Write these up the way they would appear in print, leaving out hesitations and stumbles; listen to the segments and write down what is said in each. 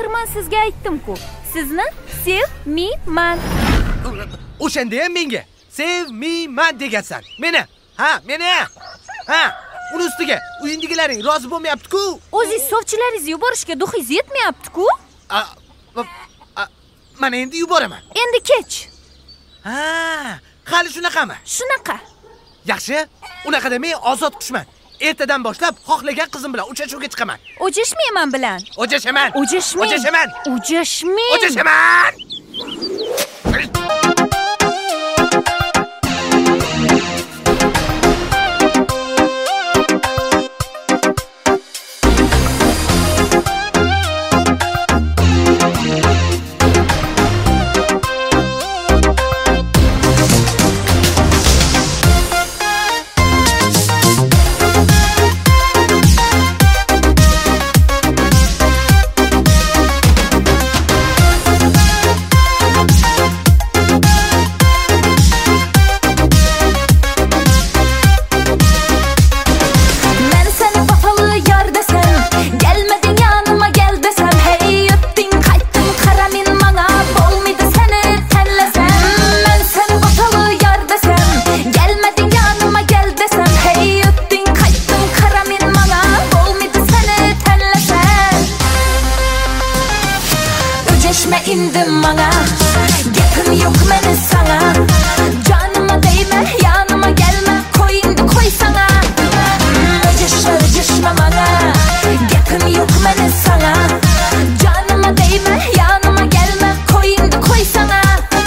Axir men sizga aytdim-ku. Sizni sevmayman. O'shanda ham menga sevmayman degansan. Meni. Ha, uni ustiga uyindigilaring rozi bo'lmayapti-ku. O'zingiz sovchilaringizni yuborishga duxingiz yetmayapti-ku. Mana endi yuboraman. Endi kech. Ha, hali shunaqami? Shunaqa. Yaxshi, unaqada men ozod qushman. Ertadan boshlab xohlagan qizim bilan uchrashuvga chiqaman. O'jashmayman bilan. O'jashaman. indim bana. Gapim yok meni sana. Canıma değme, yanıma gelme. Koy indi koy sana. Öcüşme bana. Gapim yok meni sana. Canıma değme, yanıma gelme. Koy indi koy sana.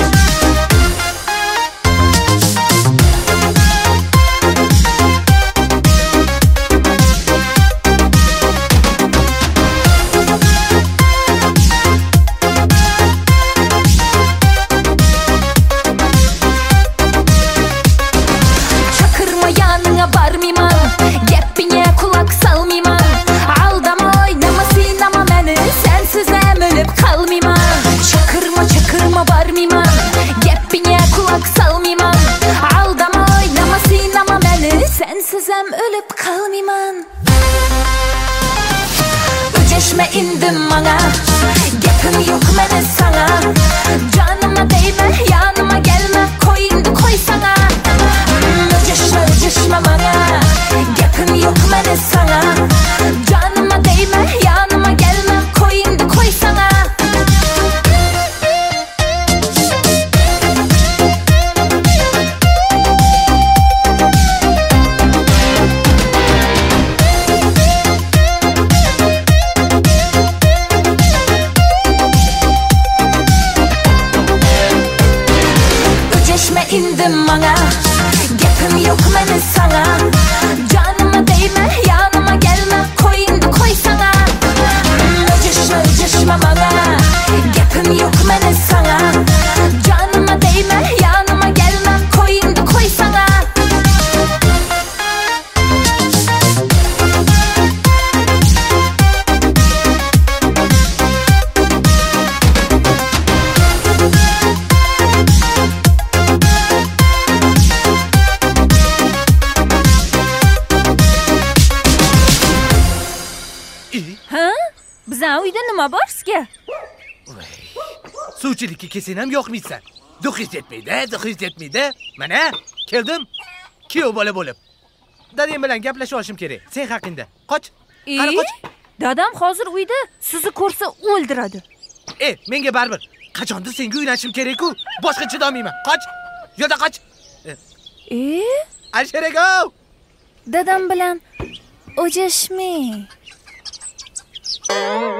Sensizem ölüp kalmayman. Öceşme indim bana. Gapim yok meni sana. Canıma değme, yanıma gelme. Koy indi koy sana. Öceşme bana. Gapim yok meni sana. Canıma değme, yanıma gelme. Koy indi koy sana. İndim bana. Gapim yok meni sana. Canıma değme, yanıma gelme. Koy indi koy sana. Öceşme bana. Gapim yok meni sana. Canıma değme, yanıma gelme. Koy indi koy sana. Bizning uyda nima bor sizga? Suvchilikka kelsang ham yo'qmaysan. Duxingiz yetmaydi. Mana keldim. Kuyov bola bo'lib. Dadam bilan gaplashib olishim kerak. Sen haqingda. Qoch. Qara qoch. Dadam hozir uyda, sizni ko'rsa o'ldiradi. Menga baribir. Qachondir senga uylanishim kerak-ku. Boshqa chidolmayman. Qoch. Yo'lda qoch. Alsherego. Dadam bilan o'jashmang.